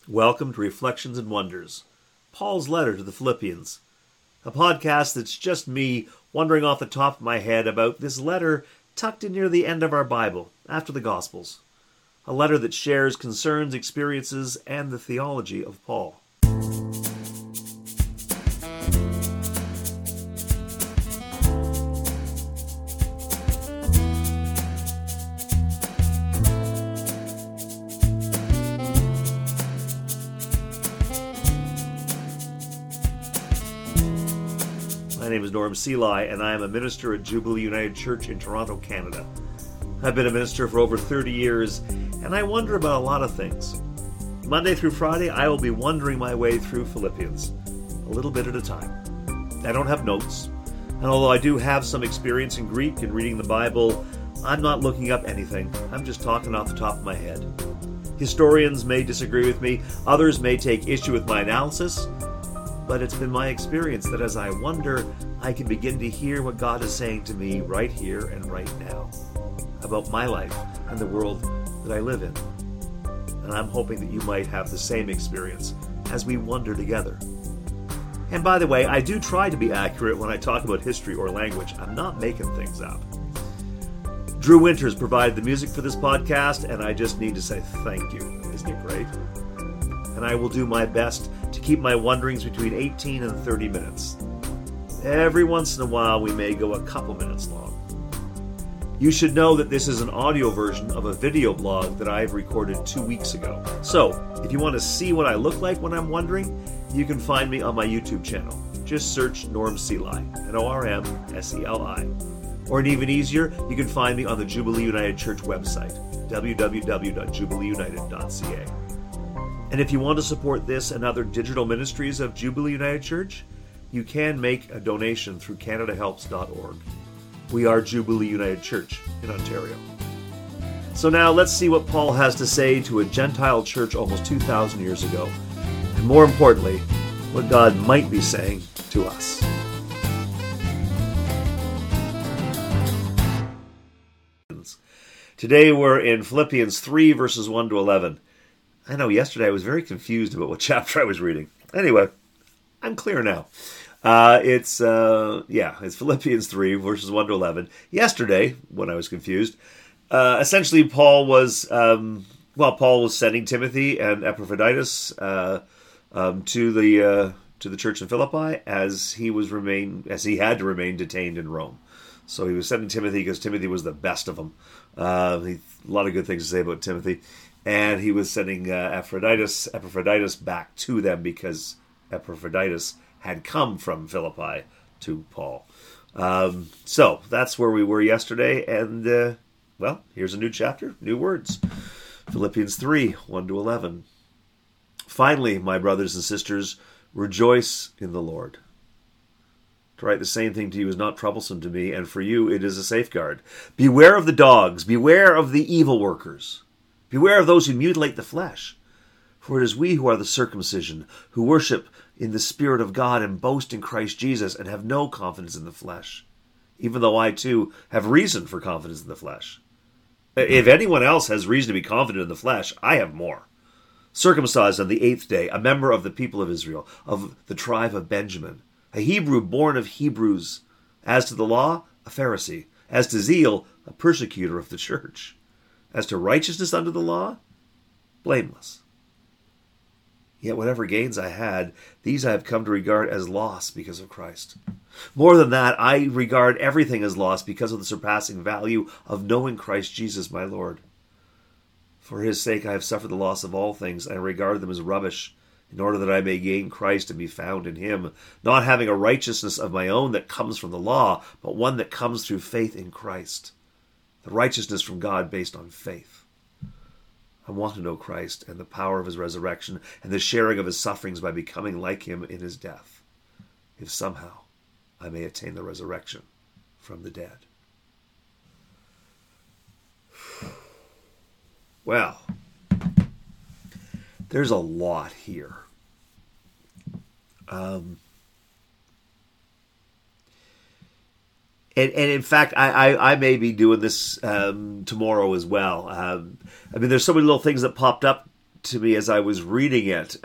Welcome to Reflections and Wonders, Paul's letter to the Philippians, a podcast that's just me wondering off the top of my head about this letter tucked in near the end of our Bible, after the Gospels, a letter that shares concerns, experiences, and the theology of Paul. My name is Norm Seelye, and I am a minister at Jubilee United Church in Toronto, Canada. I've been a minister for over 30 years, and I wonder about a lot of things. Monday through Friday, I will be wondering my way through Philippians, a little bit at a time. I don't have notes, and although I do have some experience in Greek and reading the Bible, I'm not looking up anything. I'm just talking off the top of my head. Historians may disagree with me, others may take issue with my analysis, but it's been my experience that as I wonder, I can begin to hear what God is saying to me right here and right now about my life and the world that I live in. And I'm hoping that you might have the same experience as we wonder together. And by the way, I do try to be accurate when I talk about history or language. I'm not making things up. Drew Winters provided the music for this podcast, and I just need to say thank you. Isn't he great? And I will do my best to keep my wonderings between 18 and 30 minutes. Every once in a while, we may go a couple minutes long. You should know that this is an audio version of a video blog that I've recorded 2 weeks ago. So, if you want to see what I look like when I'm wondering, you can find me on my YouTube channel. Just search Norm Seelye, N-O-R-M-S-E-L-I. Or even easier, you can find me on the Jubilee United Church website, www.jubileeunited.ca. And if you want to support this and other digital ministries of Jubilee United Church, you can make a donation through CanadaHelps.org. We are Jubilee United Church in Ontario. So now let's see what Paul has to say to a Gentile church almost 2,000 years ago. And more importantly, what God might be saying to us. Today we're in Philippians 3, verses 1 to 11. I know yesterday I was very confused about what chapter I was reading. Anyway, I'm clear now. It's Philippians 3, verses 1 to 11. Yesterday, when I was confused, essentially Paul was sending Timothy and Epaphroditus to the church in Philippi as he had to remain detained in Rome. So he was sending Timothy because Timothy was the best of them. A lot of good things to say about Timothy. And he was sending Epaphroditus back to them because Epaphroditus had come from Philippi to Paul. So that's where we were yesterday. And, here's a new chapter, new words. Philippians 3, 1 to 11. Finally, my brothers and sisters, rejoice in the Lord. To write the same thing to you is not troublesome to me, and for you it is a safeguard. Beware of the dogs, beware of the evil workers. Beware of those who mutilate the flesh, for it is we who are the circumcision, who worship in the Spirit of God and boast in Christ Jesus and have no confidence in the flesh, even though I too have reason for confidence in the flesh. If anyone else has reason to be confident in the flesh, I have more. Circumcised on the 8th day, a member of the people of Israel, of the tribe of Benjamin, a Hebrew born of Hebrews, as to the law, a Pharisee, as to zeal, a persecutor of the church. As to righteousness under the law, blameless. Yet whatever gains I had, these I have come to regard as loss because of Christ. More than that, I regard everything as loss because of the surpassing value of knowing Christ Jesus my Lord. For his sake I have suffered the loss of all things, and I regard them as rubbish, in order that I may gain Christ and be found in him, not having a righteousness of my own that comes from the law, but one that comes through faith in Christ. The righteousness from God based on faith. I want to know Christ and the power of his resurrection and the sharing of his sufferings by becoming like him in his death, if somehow I may attain the resurrection from the dead. Well, there's a lot here. And in fact, I may be doing this tomorrow as well. There's so many little things that popped up to me as I was reading it.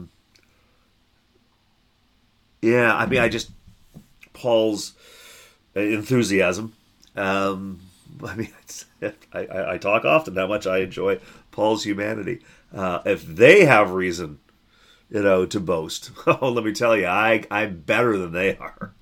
Paul's enthusiasm. I talk often how much I enjoy Paul's humanity. If they have reason, to boast, oh, let me tell you, I'm better than they are.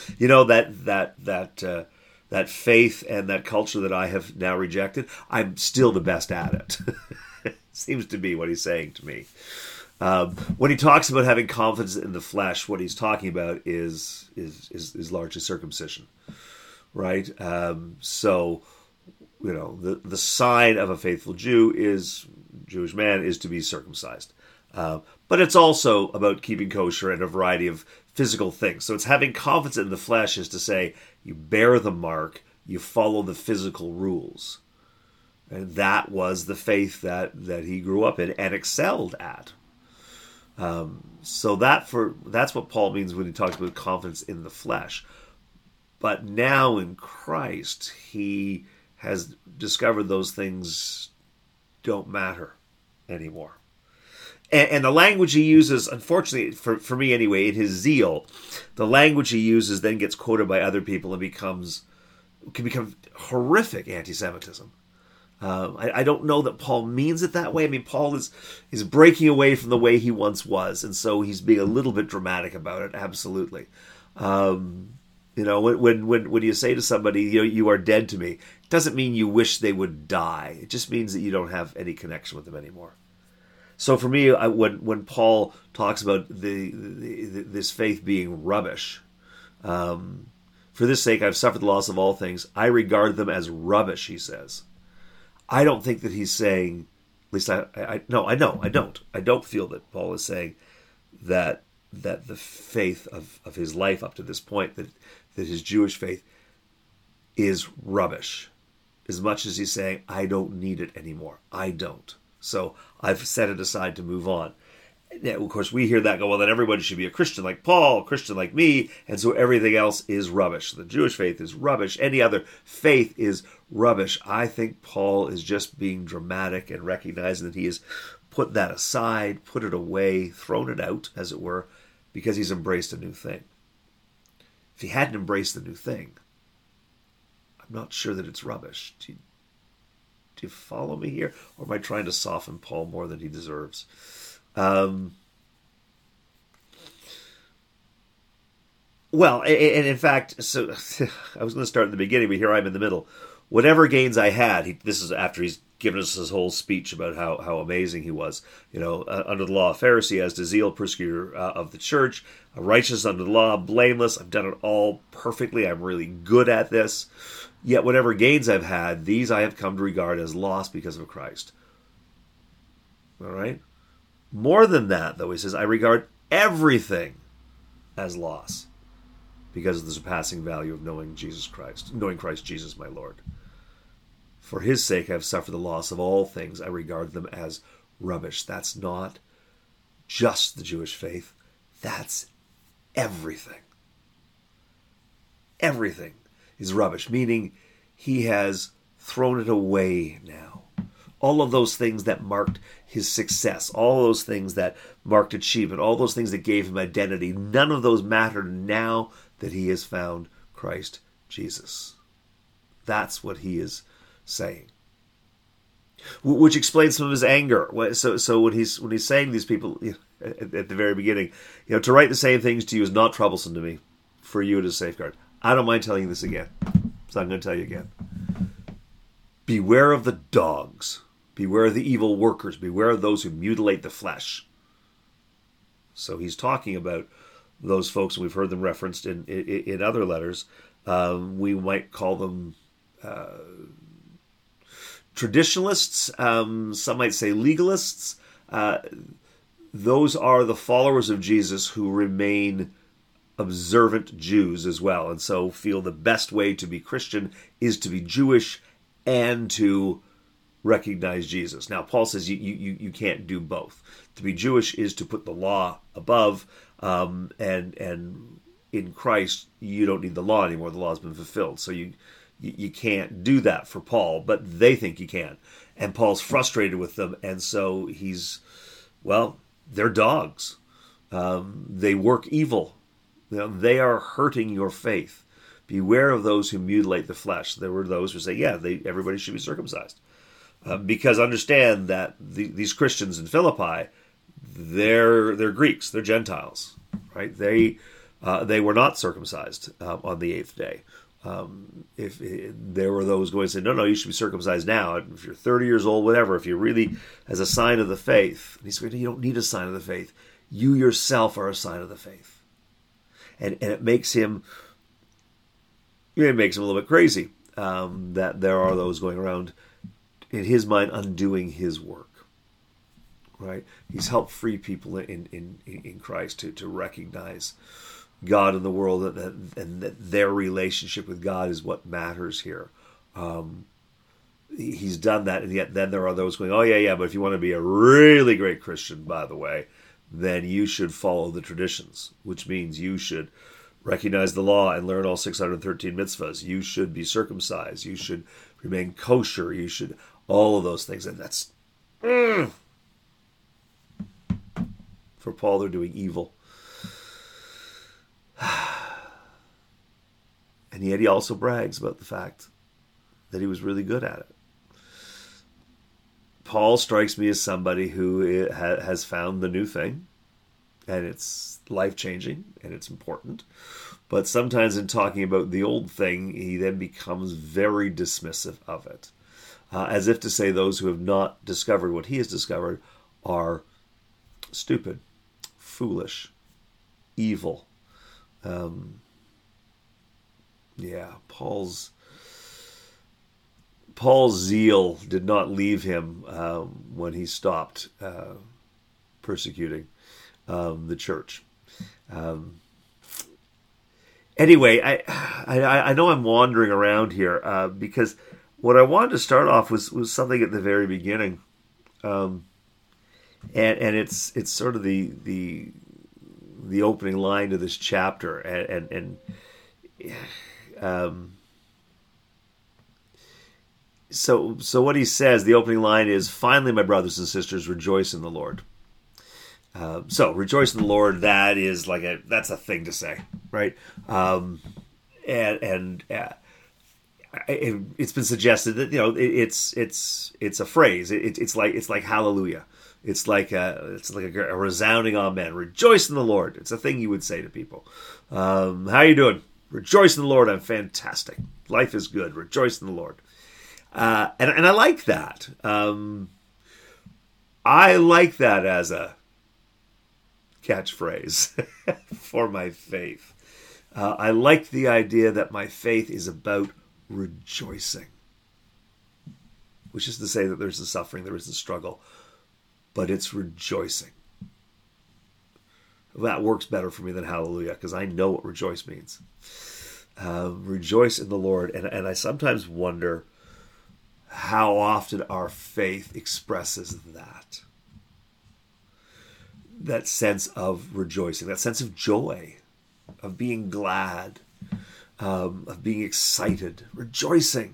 That faith and that culture that I have now rejected, I'm still the best at it. Seems to be what he's saying to me. When he talks about having confidence in the flesh, what he's talking about is largely circumcision, right? So, the sign of a faithful Jewish man is to be circumcised. But it's also about keeping kosher and a variety of physical things. So it's having confidence in the flesh is to say you bear the mark, you follow the physical rules. And that was the faith that he grew up in and excelled at. So that's what Paul means when he talks about confidence in the flesh. But now in Christ, he has discovered those things don't matter anymore. And the language he uses, unfortunately, for me anyway, in his zeal, the language he uses then gets quoted by other people and can become horrific anti-Semitism. I don't know that Paul means it that way. I mean, Paul is breaking away from the way he once was, and so he's being a little bit dramatic about it, absolutely. When you say to somebody, you are dead to me, it doesn't mean you wish they would die. It just means that you don't have any connection with them anymore. So for me, when Paul talks about this faith being rubbish, for this sake I've suffered the loss of all things. I regard them as rubbish, he says. I don't think that he's saying, at least I don't. I don't feel that Paul is saying that the faith of his life up to this point, that his Jewish faith is rubbish, as much as he's saying, I don't need it anymore. I don't. So I've set it aside to move on. Now, of course, we hear that go, well, then everybody should be a Christian like Paul, a Christian like me, and so everything else is rubbish. The Jewish faith is rubbish. Any other faith is rubbish. I think Paul is just being dramatic and recognizing that he has put that aside, put it away, thrown it out, as it were, because he's embraced a new thing. If he hadn't embraced the new thing, I'm not sure that it's rubbish. Do you follow me here? Or am I trying to soften Paul more than he deserves? Well, and in fact, so I was going to start in the beginning, but here I'm in the middle. Whatever gains I had, this is after he's given us his whole speech about how amazing he was. Under the law, a Pharisee, as to zeal, persecutor of the church, righteous under the law, blameless. I've done it all perfectly. I'm really good at this. Yet whatever gains I've had, these I have come to regard as loss because of Christ. All right? More than that, though, he says, I regard everything as loss because of the surpassing value of knowing Christ Jesus my Lord. For his sake I have suffered the loss of all things. I regard them as rubbish. That's not just the Jewish faith. That's everything. Everything is rubbish, meaning he has thrown it away now. All of those things that marked his success, all those things that marked achievement, all those things that gave him identity, none of those matter now that he has found Christ Jesus. That's what he is saying. Which explains some of his anger. So when he's saying to these people at the very beginning, to write the same things to you is not troublesome to me. For you it is safeguard. I don't mind telling you this again. So I'm going to tell you again. Beware of the dogs. Beware of the evil workers. Beware of those who mutilate the flesh. So he's talking about those folks, and we've heard them referenced in other letters. We might call them traditionalists. Some might say legalists. Those are the followers of Jesus who remain observant Jews as well, and so feel the best way to be Christian is to be Jewish and to recognize Jesus. Now, Paul says you can't do both. To be Jewish is to put the law above, and in Christ you don't need the law anymore. The law has been fulfilled. So you can't do that for Paul, but they think you can. And Paul's frustrated with them, and so they're dogs. They work evil. They are hurting your faith. Beware of those who mutilate the flesh. There were those who say, everybody should be circumcised. Because understand that these Christians in Philippi, they're Greeks, they're Gentiles, right? They were not circumcised on the 8th day. If there were those going to say, no, you should be circumcised now. If you're 30 years old, whatever, if you're really as a sign of the faith. And he's going, you don't need a sign of the faith. You yourself are a sign of the faith. And it makes him a little bit crazy that there are those going around, in his mind, undoing his work. Right? He's helped free people in Christ to recognize God in the world, and that their relationship with God is what matters here. He's done that, and yet then there are those going, but if you want to be a really great Christian, by the way, then you should follow the traditions, which means you should recognize the law and learn all 613 mitzvahs. You should be circumcised. You should remain kosher. You should all of those things, and that's for Paul. They're doing evil. And yet he also brags about the fact that he was really good at it. Paul strikes me as somebody who has found the new thing, and it's life-changing, and it's important. But sometimes in talking about the old thing, he then becomes very dismissive of it. As if to say those who have not discovered what he has discovered are stupid, foolish, evil. Paul's zeal did not leave him when he stopped persecuting the church. Anyway, I know I'm wandering around here because what I wanted to start off was something at the very beginning, and it's sort of the opening line to this chapter, So what he says, the opening line is, "Finally, my brothers and sisters, rejoice in the Lord." So rejoice in the Lord. That's a thing to say, right? It's been suggested that it's a phrase. It's like hallelujah. It's like a resounding amen. Rejoice in the Lord. It's a thing you would say to people. How you doing? Rejoice in the Lord. I'm fantastic. Life is good. Rejoice in the Lord. And I like that. I like that as a catchphrase for my faith. I like the idea that my faith is about rejoicing, which is to say that there's the suffering, there is the struggle, but it's rejoicing. That works better for me than hallelujah, because I know what rejoice means. Rejoice in the Lord. And I sometimes wonder how often our faith expresses that sense of rejoicing, that sense of joy, of being glad, of being excited, rejoicing.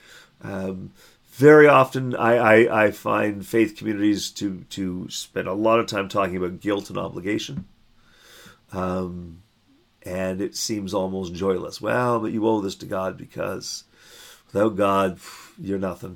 Very often I find faith communities to spend a lot of time talking about guilt and obligation. And it seems almost joyless. Well, but you owe this to God because without God, you're nothing.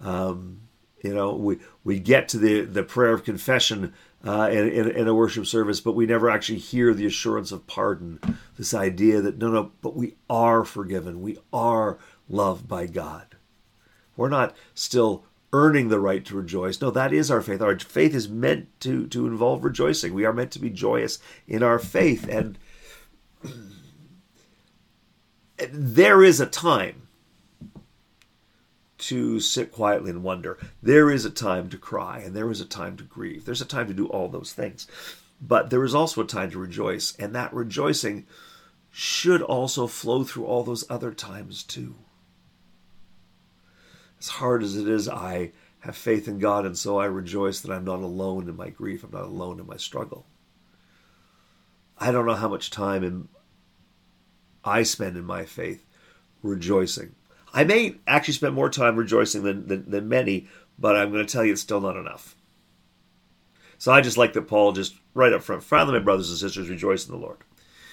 We get to the prayer of confession in a worship service, but we never actually hear the assurance of pardon. This idea that but we are forgiven. We are loved by God. We're not still earning the right to rejoice. No, that is our faith. Our faith is meant to involve rejoicing. We are meant to be joyous in our faith. And there is a time to sit quietly and wonder. There is a time to cry, and there is a time to grieve. There's a time to do all those things. But there is also a time to rejoice, and that rejoicing should also flow through all those other times too. As hard as it is, I have faith in God, and so I rejoice that I'm not alone in my grief. I'm not alone in my struggle. I don't know how much time I spend in my faith rejoicing. I may actually spend more time rejoicing than many, but I'm going to tell you it's still not enough. So I just like that Paul just right up front, finally, my brothers and sisters, rejoice in the Lord.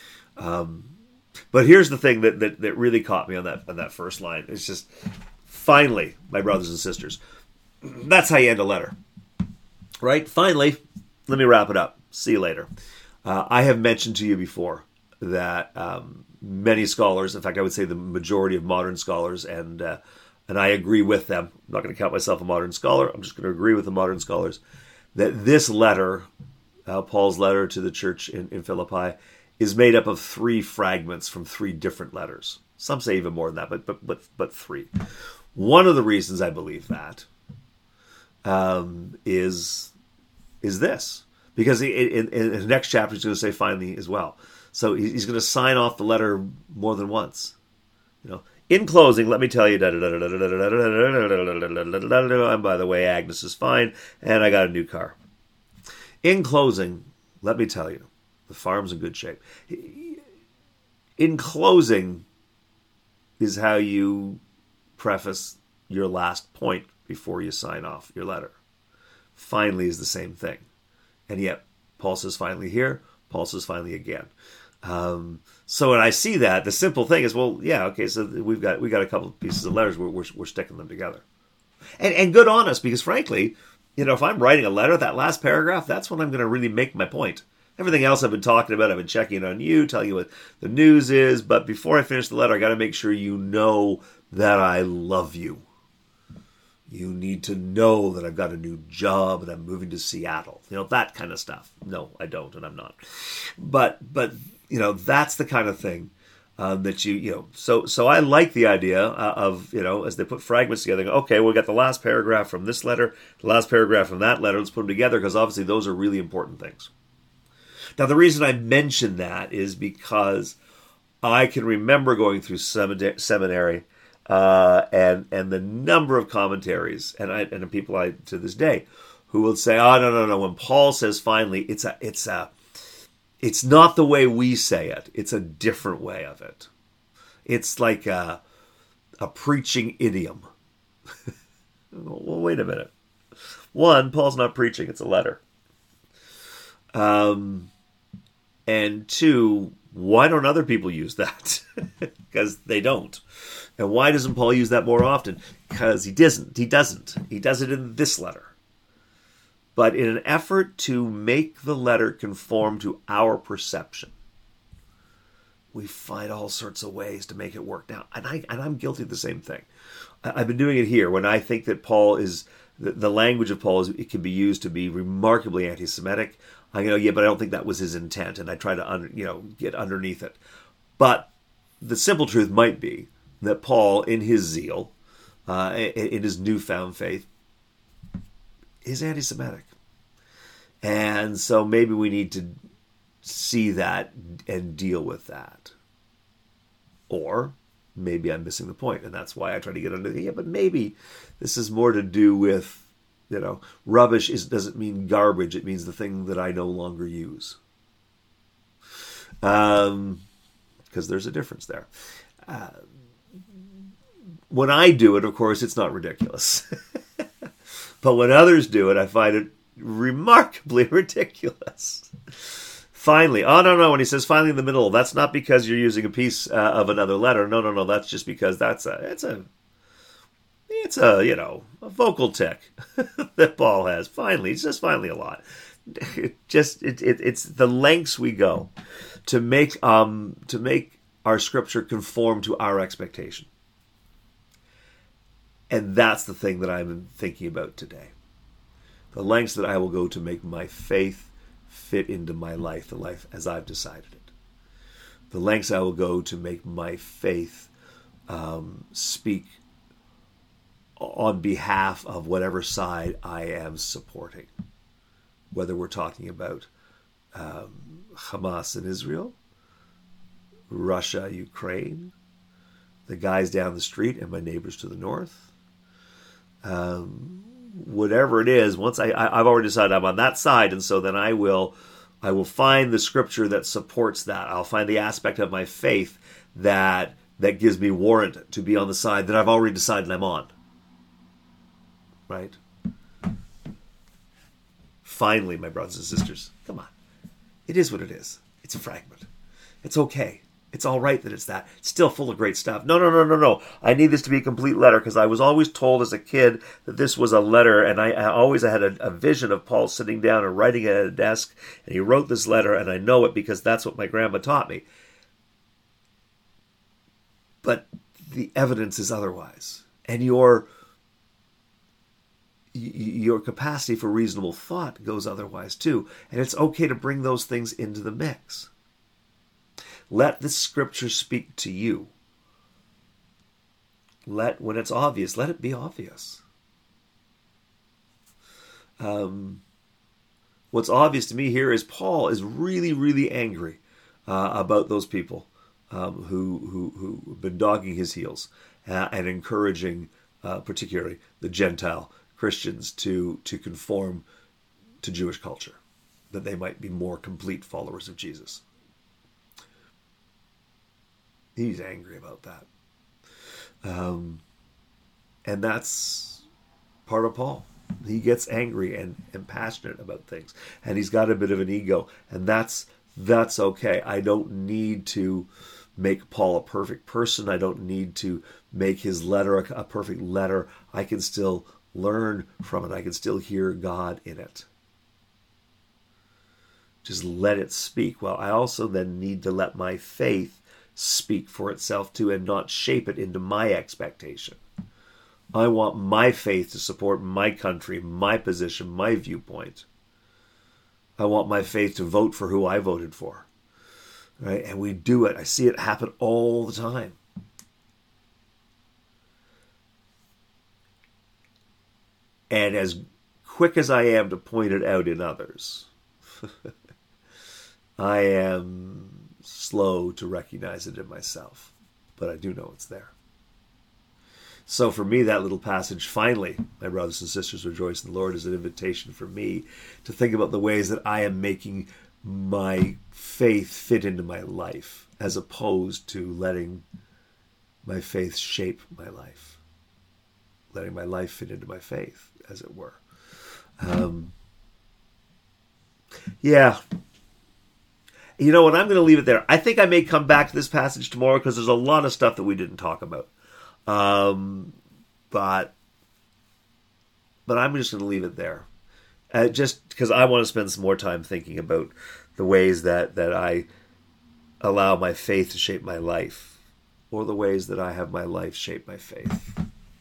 But here's the thing that really caught me on that first line. It's just, finally, my brothers and sisters. That's how you end a letter, right? Finally, let me wrap it up. See you later. I have mentioned to you before that many scholars, in fact, I would say the majority of modern scholars, and I agree with them. I'm not going to count myself a modern scholar. I'm just going to agree with the modern scholars that this letter, Paul's letter to the church in Philippi, is made up of 3 fragments from 3 different letters. Some say even more than that, but 3. One of the reasons I believe that is this, because in the next chapter he's going to say finally as well. So he's going to sign off the letter more than once. In closing, let me tell you, and by the way, Agnes is fine, and I got a new car. In closing, let me tell you, the farm's in good shape. In closing is how you preface your last point before you sign off your letter. Finally is the same thing. And yet, Paul says finally here, Paul says finally again. So when I see that, the simple thing is, well, yeah, okay, so we got a couple of pieces of letters, we're sticking them together. And good on us, because frankly, if I'm writing a letter, that last paragraph, that's when I'm going to really make my point. Everything else I've been talking about, I've been checking on you, telling you what the news is, but before I finish the letter, I got to make sure you know that I love you. You need to know that I've got a new job and I'm moving to Seattle. That kind of stuff. No, I don't, and I'm not. But that's the kind of thing that So I like the idea of, as they put fragments together, okay, we'll get the last paragraph from this letter, the last paragraph from that letter, let's put them together, because obviously those are really important things. Now, the reason I mention that is because I can remember going through seminary and the number of commentaries and people to this day who will say, "Oh, no. When Paul says finally, it's not the way we say it. It's a different way of it. It's like a preaching idiom." Well, wait a minute. 1, Paul's not preaching; it's a letter. And 2, why don't other people use that? Because they don't. And why doesn't Paul use that more often? Because he doesn't. He does it in this letter. But in an effort to make the letter conform to our perception, we find all sorts of ways to make it work. Now, and I'm guilty of the same thing. I've been doing it here when I think that Paul is, the language of Paul it can be used to be remarkably anti-Semitic. I go, yeah, but I don't think that was his intent, and I try to get underneath it. But the simple truth might be that Paul, in his zeal, in his newfound faith, is anti-Semitic. And so maybe we need to see that and deal with that. Or maybe I'm missing the point, and that's why I try to get under the, but maybe this is more to do with, rubbish doesn't mean garbage. It means the thing that I no longer use. Because there's a difference there. When I do it, of course, it's not ridiculous. But when others do it, I find it remarkably ridiculous. Finally. Oh, no. When he says finally in the middle, that's not because you're using a piece of another letter. No. That's just because it's a vocal tick that Paul has. Finally. He says finally a lot. It's the lengths we go to make our scripture conform to our expectation. And that's the thing that I'm thinking about today. The lengths that I will go to make my faith fit into my life, the life as I've decided it. The lengths I will go to make my faith speak on behalf of whatever side I am supporting. Whether we're talking about Hamas in Israel, Russia, Ukraine, the guys down the street and my neighbors to the north. Whatever it is, once I've already decided I'm on that side, and so then I will find the scripture that supports that. I'll find the aspect of my faith that that gives me warrant to be on the side that I've already decided I'm on. Right? Finally, my brothers and sisters, come on. It is what it is. It's a fragment. It's okay. It's all right that it's that. It's still full of great stuff. No. I need this to be a complete letter, because I was always told as a kid that this was a letter, and I always had a vision of Paul sitting down and writing it at a desk, and he wrote this letter, and I know it because that's what my grandma taught me. But the evidence is otherwise. And your capacity for reasonable thought goes otherwise too. And it's okay to bring those things into the mix. Let the scripture speak to you. When it's obvious, let it be obvious. What's obvious to me here is Paul is really, really angry about those people who have been dogging his heels and encouraging, particularly the Gentile Christians, to conform to Jewish culture, that they might be more complete followers of Jesus. He's angry about that. And that's part of Paul. He gets angry and passionate about things. And he's got a bit of an ego. And that's okay. I don't need to make Paul a perfect person. I don't need to make his letter a perfect letter. I can still learn from it. I can still hear God in it. Just let it speak. Well, I also then need to let my faith speak for itself too, and not shape it into my expectation. I want my faith to support my country, my position, my viewpoint. I want my faith to vote for who I voted for. Right? And we do it. I see it happen all the time. And as quick as I am to point it out in others, I am slow to recognize it in myself, but I do know it's there. So for me, that little passage, finally, my brothers and sisters, rejoice in the Lord, is an invitation for me to think about the ways that I am making my faith fit into my life, as opposed to letting my faith shape my life, letting my life fit into my faith, as it were. You know what? I'm going to leave it there. I think I may come back to this passage tomorrow, because there's a lot of stuff that we didn't talk about. But I'm just going to leave it there. Just because I want to spend some more time thinking about the ways that I allow my faith to shape my life, or the ways that I have my life shape my faith.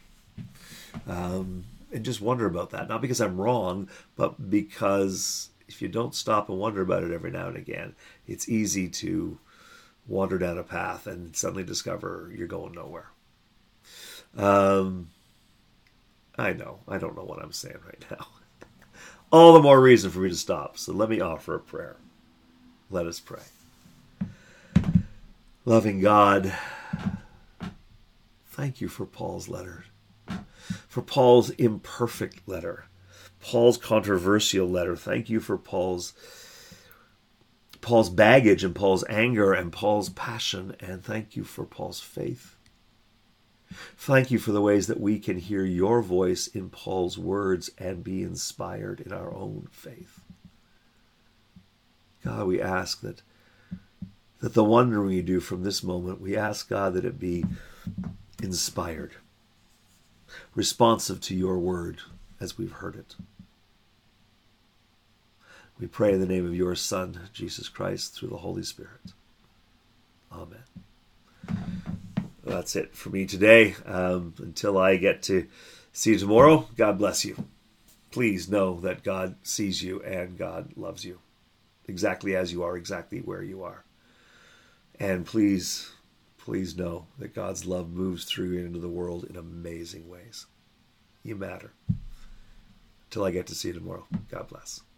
And just wonder about that. Not because I'm wrong, but because if you don't stop and wonder about it every now and again, it's easy to wander down a path and suddenly discover you're going nowhere. I know. I don't know what I'm saying right now. All the more reason for me to stop. So let me offer a prayer. Let us pray. Loving God, thank you for Paul's letter, for Paul's imperfect letter, Paul's controversial letter. Thank you for Paul's baggage and Paul's anger and Paul's passion, and thank you for Paul's faith. Thank you for the ways that we can hear your voice in Paul's words and be inspired in our own faith. God, we ask that the wondering we do from this moment, we ask, God, that it be inspired, responsive to your word as we've heard it. We pray in the name of your Son, Jesus Christ, through the Holy Spirit. Amen. That's it for me today. Until I get to see you tomorrow, God bless you. Please know that God sees you and God loves you exactly as you are, exactly where you are. And please know that God's love moves through you into the world in amazing ways. You matter. Until I get to see you tomorrow, God bless.